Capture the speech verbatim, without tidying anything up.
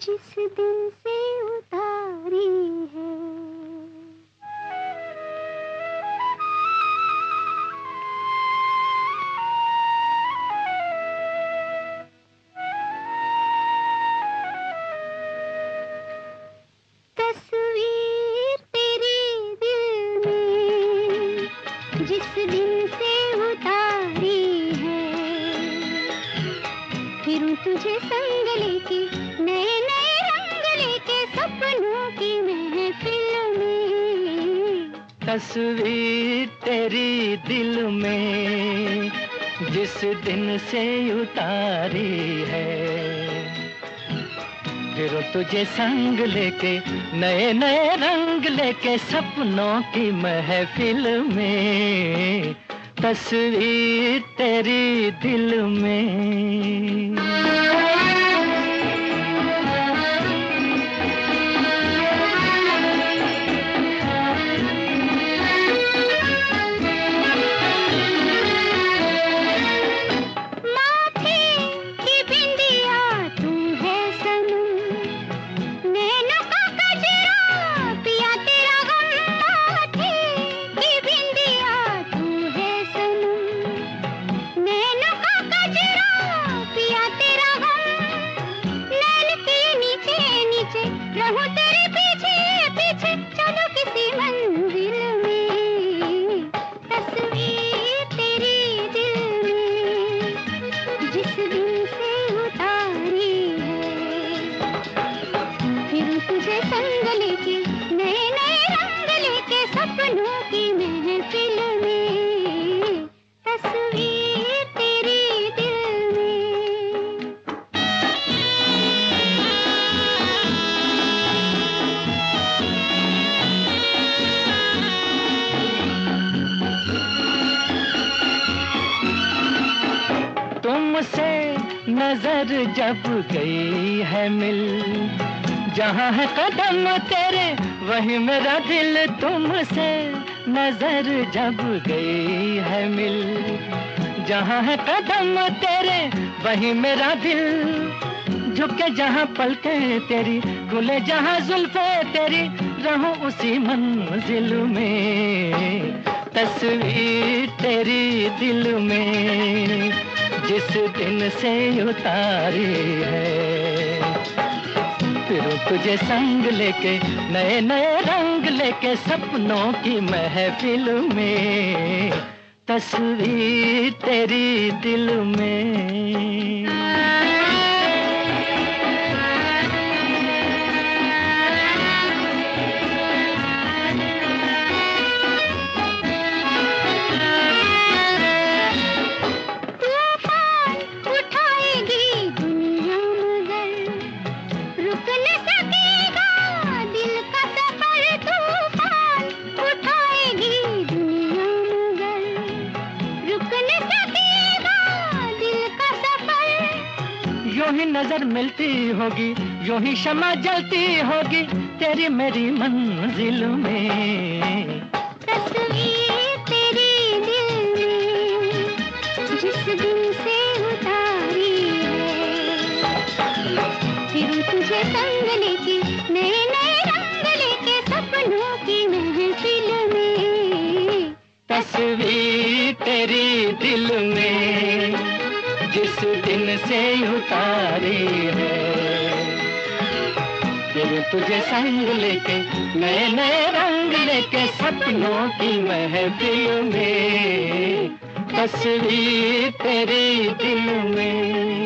जिस दिन से उतारी है। तस्वीर तेरी दिल में जिस दिन से उतारी है, फिरूं तुझे संग लेके नए नए रंग लेके सपनों की महफिल में। तस्वीर तेरी दिल में जिस दिन से उतारी है, फिर तुझे संग लेके नए नए रंग लेके सपनों की महफिल में। तस्वीर तेरी दिल में। रहूं तेरे पीछे पीछे चलो किसी मंजिल में। तस्वीर तेरी दिल में जिस दिन से उतारी है, फिर तुझे संग लेके नए नए रंग लेके सपनों की महफिल में। तस्वीर तेरी दिल में। तुमसे नजर जब गई है मिल, जहाँ है कदम तेरे वही मेरा दिल। तुमसे नजर जब गई है मिल, जहाँ है कदम तेरे वही मेरा दिल। झुके जहाँ पलके तेरी, खुले जहाँ जुल्फे तेरी, रहूं उसी मंजिल में। तस्वीर तेरी दिल में जिस दिन से उतारी है, फिर तुझे संग लेके नए नए रंग लेके सपनों की महफिल में। तस्वीर तेरी दिल में। यूं ही नजर मिलती होगी, यूं ही शमा जलती होगी तेरी मेरी मंजिल में। तस्वीर तेरी दिल में जिस दिन से उतारी है, फिर तुझे संग लेके नए नए रंग लेके सपनों की महफिल में। तस्वीर तेरी दिल में जिस दिन से उतारी है, फिर तुझे संग लेके नए नए रंग लेके सपनों की महफिल में। तस्वीर तेरी दिल में।